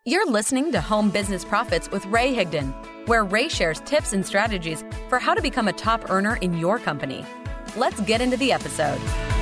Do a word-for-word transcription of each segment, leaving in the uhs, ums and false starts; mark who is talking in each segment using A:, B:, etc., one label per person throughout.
A: You're listening to Home Business Profits with Ray Higdon, where Ray shares tips and strategies for how to become a top earner in your company. Let's get into the episode.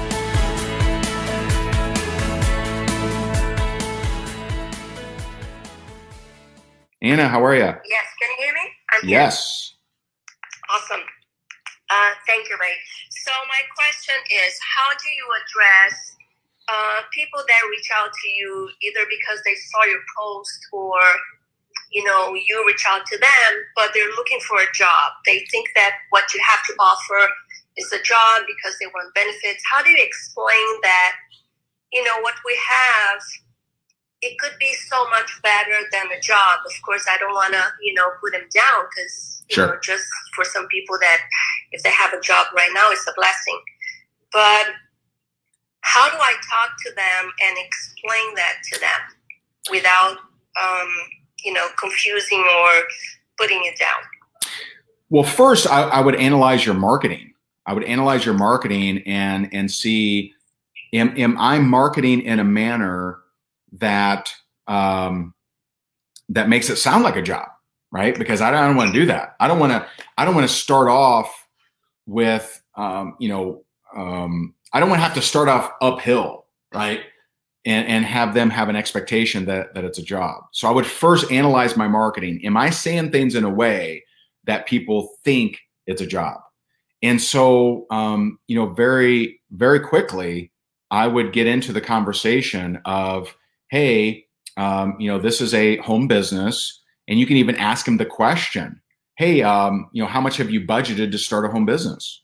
B: Anna, how are you?
C: Yes, can you hear me? I'm here.
B: Yes.
C: Awesome. Uh, thank you, Ray. So my question is, how do you address uh, people that reach out to you either because they saw your post or, you know, you reach out to them, but they're looking for a job. They think that what you have to offer is a job because they want benefits. How do you explain that, you know, what we have, it could be so much better than a job? Of course, I don't want to, you know, put them down because, you
B: Sure.
C: know, just for some people that if they have a job right now, it's a blessing. But how do I talk to them and explain that to them without, um, you know, confusing or putting it down?
B: Well, first, I, I would analyze your marketing. I would analyze your marketing and and see, am, am I marketing in a manner that um, that makes it sound like a job, right? Because I don't, I don't want to do that. I don't want to. I don't want to start off with, um, you know, um, I don't want to have to start off uphill, right? And and have them have an expectation that that it's a job. So I would first analyze my marketing. Am I saying things in a way that people think it's a job? And so, um, you know, very very quickly, I would get into the conversation of, hey, um, you know, this is a home business, and you can even ask them the question, hey, um, you know, how much have you budgeted to start a home business?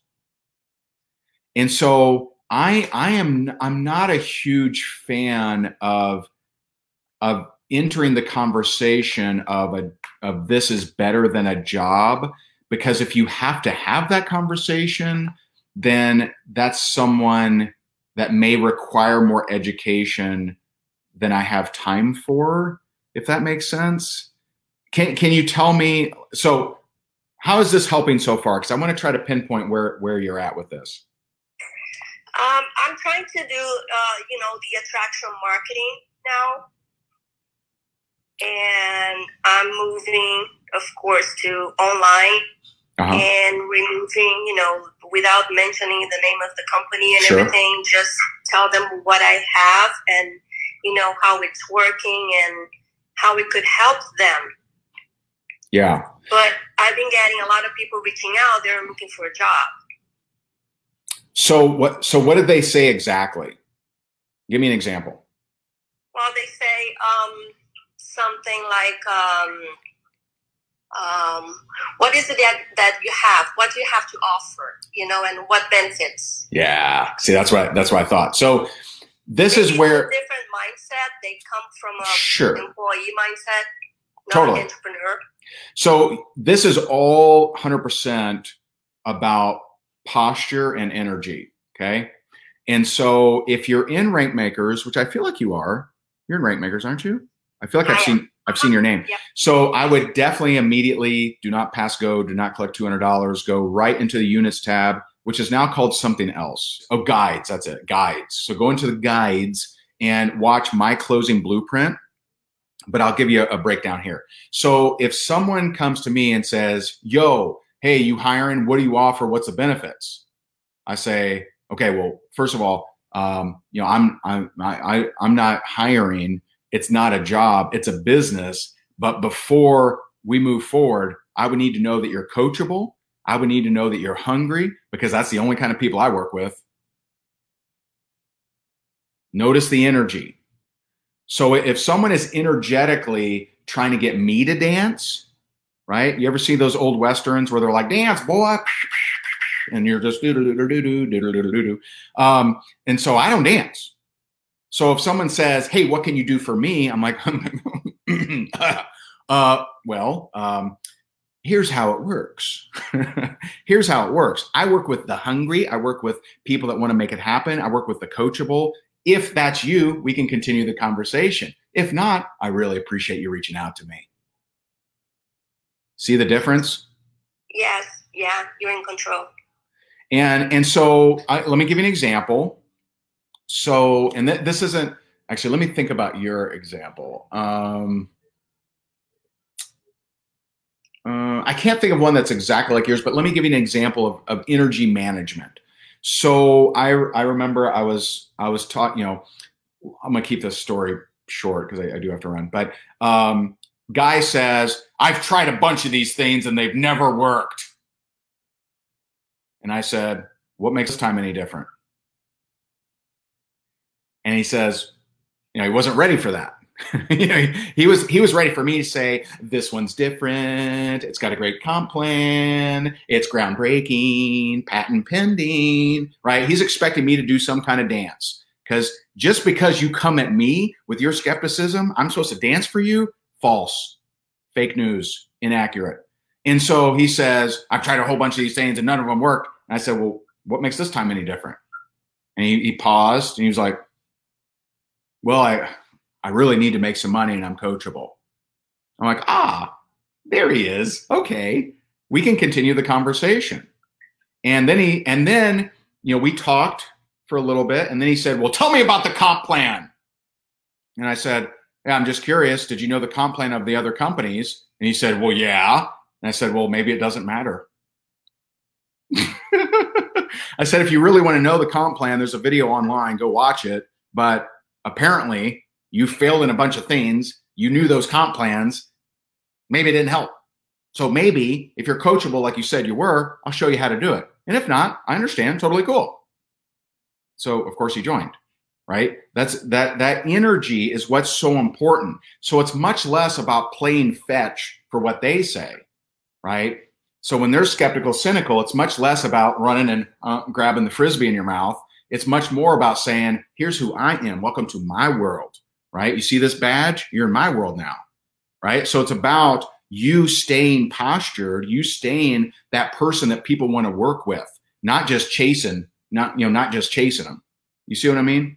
B: And so I, I am, I'm not a huge fan of, of entering the conversation of a, of this is better than a job, because if you have to have that conversation, then that's someone that may require more education than I have time for, if that makes sense. Can can you tell me, so how is this helping so far? Because I want to try to pinpoint where, where you're at with this.
C: Um, I'm trying to do, uh, you know, the attraction marketing now. And I'm moving, of course, to online
B: Uh-huh.
C: and removing, you know, without mentioning the name of the company and
B: Sure.
C: everything, just tell them what I have and, you know, how it's working and how it could help them.
B: Yeah.
C: But I've been getting a lot of people reaching out. They're looking for a job.
B: So what, so what did they say exactly? Give me an example.
C: Well, they say um, something like, um, um, what is it that, that you have? What do you have to offer? You know, and what benefits?
B: Yeah. See, that's what, that's what I thought. So this
C: They
B: is
C: use
B: where,
C: a different mindset. They come from a
B: Sure.
C: employee mindset, not
B: Totally.
C: an entrepreneur.
B: so this is all one hundred percent about posture and energy. Okay. And so if you're in Rank Makers, which I feel like you are, you're in Rank Makers, aren't you? I feel like
C: I
B: I've
C: am.
B: seen, I've seen your name.
C: Yep.
B: So I would definitely immediately do not pass go, do not collect two hundred dollars, go right into the units tab, which is now called something else. Oh, guides. That's it. Guides. So go into the guides and watch my closing blueprint, but I'll give you a, a breakdown here. So if someone comes to me and says, yo, hey, you hiring? What do you offer? What's the benefits? I say, okay, well, first of all, um, you know, I'm, I'm, I, I'm not hiring. It's not a job. It's a business. But before we move forward, I would need to know that you're coachable. I would need to know that you're hungry, because that's the only kind of people I work with. Notice the energy. So if someone is energetically trying to get me to dance, right? You ever see those old Westerns where they're like, dance, boy, and you're just do-do-do-do-do-do-do-do-do. Um, and so I don't dance. So if someone says, hey, what can you do for me? I'm like, uh, well, um, here's how it works. Here's how it works. I work with the hungry. I work with people that want to make it happen. I work with the coachable. If that's you, we can continue the conversation. If not, I really appreciate you reaching out to me. See the difference?
C: Yes. Yeah. You're in control.
B: And, and so I, let me give you an example. So, and th- this isn't, actually, let me think about your example. Um, uh, I can't think of one that's exactly like yours, but let me give you an example of, of energy management. So I, I remember I was, I was taught, you know, I'm going to keep this story short because I, I do have to run, but um, guy says, I've tried a bunch of these things and they've never worked. And I said, what makes this time any different? And he says, you know, he wasn't ready for that. you know, he, he was he was ready for me to say, this one's different. It's got a great comp plan. It's groundbreaking, patent pending, right? He's expecting me to do some kind of dance. Because just because you come at me with your skepticism, I'm supposed to dance for you? False. Fake news. Inaccurate. And so he says, I've tried a whole bunch of these things and none of them work. And I said, well, what makes this time any different? And he, he paused and he was like, well, I... I really need to make some money and I'm coachable. I'm like, ah, there he is. Okay. We can continue the conversation. And then he, and then, you know, we talked for a little bit and then he said, well, tell me about the comp plan. And I said, yeah, I'm just curious. Did you know the comp plan of the other companies? And he said, well, yeah. And I said, well, maybe it doesn't matter. I said, if you really want to know the comp plan, there's a video online, go watch it. But apparently, you failed in a bunch of things. You knew those comp plans. Maybe it didn't help. So maybe if you're coachable, like you said you were, I'll show you how to do it. And if not, I understand. Totally cool. So of course he joined, right? That's that that energy is what's so important. So it's much less about playing fetch for what they say, right? So when they're skeptical, cynical, it's much less about running and uh, grabbing the Frisbee in your mouth. It's much more about saying, here's who I am. Welcome to my world. Right? You see this badge? You're in my world now, right? So it's about you staying postured, you staying that person that people want to work with, not just chasing, not, you know, not just chasing them. You see what I mean?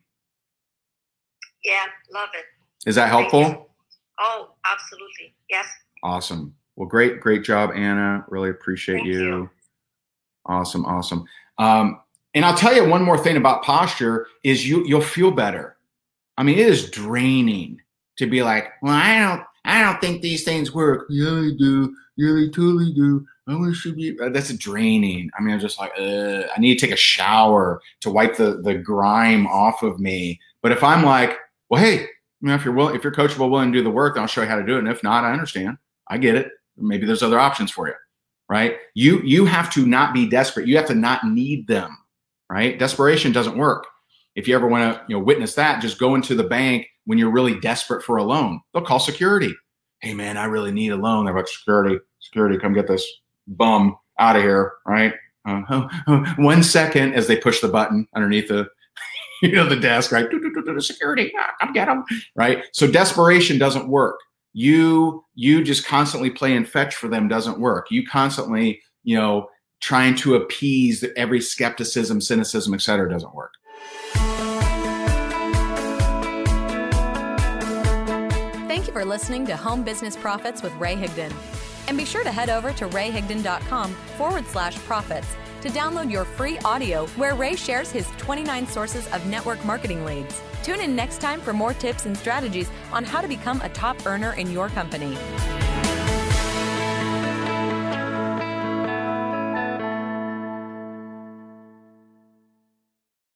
C: Yeah, love it.
B: Is that helpful?
C: Oh, absolutely. Yes.
B: Awesome. Well, great, great job, Anna. Really appreciate
C: Thank
B: you.
C: you.
B: Awesome, awesome. Um, and I'll tell you one more thing about posture is you, you'll feel better. I mean, it is draining to be like, well, I don't, I don't think these things work. Yeah, they do. Yeah, they totally do. I wish it be. That's draining. I mean, I'm just like, uh, I need to take a shower to wipe the the grime off of me. But if I'm like, well, hey, you know, if you're willing, if you're coachable, willing to do the work, then I'll show you how to do it. And if not, I understand. I get it. Maybe there's other options for you, right? You you have to not be desperate. You have to not need them, right? Desperation doesn't work. If you ever want to, you know, witness that, just go into the bank when you're really desperate for a loan. They'll call security. Hey, man, I really need a loan. They're like, security, security, come get this bum out of here, right? Uh, oh, oh, one second as they push the button underneath the, you know, the desk, right? Security, come get them, right? So desperation doesn't work. You, you just constantly playing fetch for them doesn't work. You constantly, you know, trying to appease every skepticism, cynicism, et cetera, doesn't work.
A: Thank you for listening to Home Business Profits with Ray Higdon. And be sure to head over to rayhigdon.com forward slash profits to download your free audio where Ray shares his twenty-nine sources of network marketing leads. Tune in next time for more tips and strategies on how to become a top earner in your company.